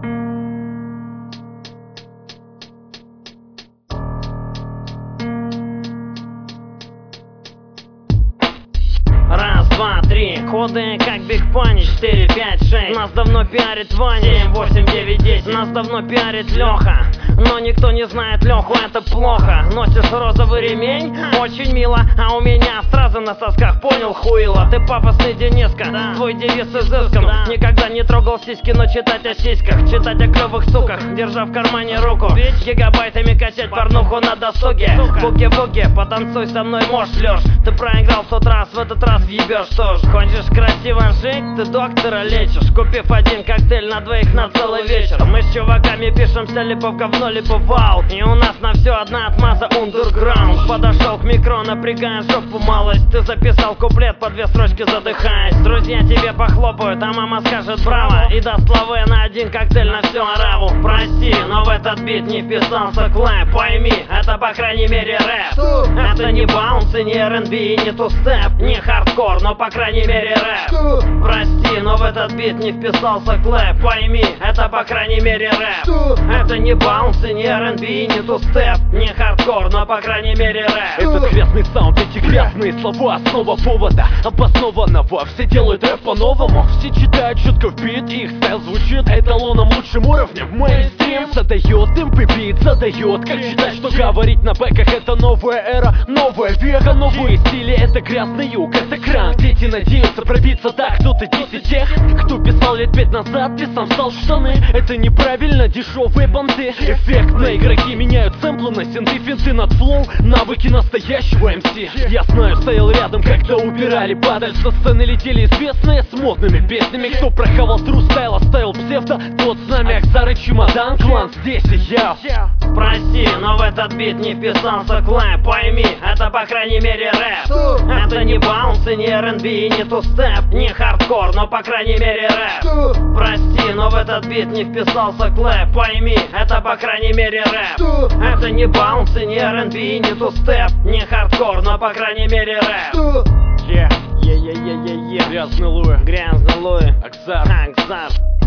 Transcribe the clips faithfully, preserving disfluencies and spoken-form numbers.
Раз, два, три, ходы как Биг Пани. Четыре, пять, шесть, нас давно пиарит Ваня. Семь, восемь, девять, десять, нас давно пиарит Леха. Но никто не знает Леху, это плохо. Носишь розовый ремень, очень мило. А у меня сразу на сосках, понял, хуило. Ты пафосный Дениска, да. Твой девиз изыскан, да. Никогда не трогал сиськи, но читать о сиськах, читать о клевых суках, держа в кармане руку, ведь гигабайтами качать порнуху на досуге. Буги-буги, потанцуй со мной, можешь, Лёш. Ты проиграл в тот раз, в этот раз въебешь тоже. Хочешь красиво жить, ты доктора лечишь, купив один коктейль на двоих на целый вечер. Мы с чуваками пишемся либо в говно, либо в аут. И у нас на все одна отмаза underground. Подошел к микро, напрягая жопу малость. Ты записал куплет, по две строчки задыхаясь. Друзья тебе похлопают, а мама скажет браво и даст лавы на один коктейль на всю ораву. Прости, но в этот бит не вписался клэп. Пойми, это по крайней мере рэп. Это не баунс и не эр энд би и не тустеп, не хардкор, но по крайней мере рэп. Прости, но в этот бит не вписался клэп. Пойми, это по крайней мере рэп. Это не баунс и не эр энд би и не тустеп, не хардкор, но по крайней мере рэп. Этот грязный саунд, эти грязные слова, основа повода обоснованного. Все делают рэп по-новому, все читают четко в бит, их стайл звучит эталоном лучшим уровнем. Мейнстрим задает темп и бит, задает, как читать, что говорить на бэках. Это новая эра, новая века, новые стили. Это грязный юг, это кранк. Дети надеются пробиться, так кто-то десять тех, кто писал лет пять назад, ты сам стал штаны. Это неправильно, дешевые понты. Эффектно, игроки меняют сэмплы на синты, финты над флоу, навыки настоящего эм си. Я знаю, стоял рядом, когда убирали падаль. Со сцены летели известные с модными песнями. Кто прохавал тру стайл, оставил псевдо, тот с нами. Аксар и Чемодан, клан здесь и я. Прости, но в этот бит не вписался клэп. Пойми, это по крайней мере рэп. Это не баунс и не эр энд би и не тустеп, не хардкор, но по крайней мере рэп. Прости, но в этот бит не вписался клэп. Пойми, это по крайней мере рэп. Это не баунс и не эр энд би и не тустеп, не хардкор, но по крайней мере рэп. Yeah, yeah, yeah, yeah, yeah, yeah. Грязный Луи, Грязный Луи, Аксар, Аксар,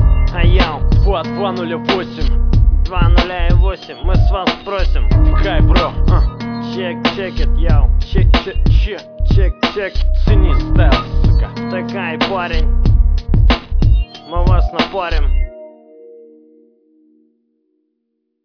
Аял, два два ноль восемь, два ноль восемь, мы с вас спросим. хай, бро, Чек, чек it, яу. чек, чек, чек, Чек, чек, цени стайл, сука. такай парень, мы вас напарим.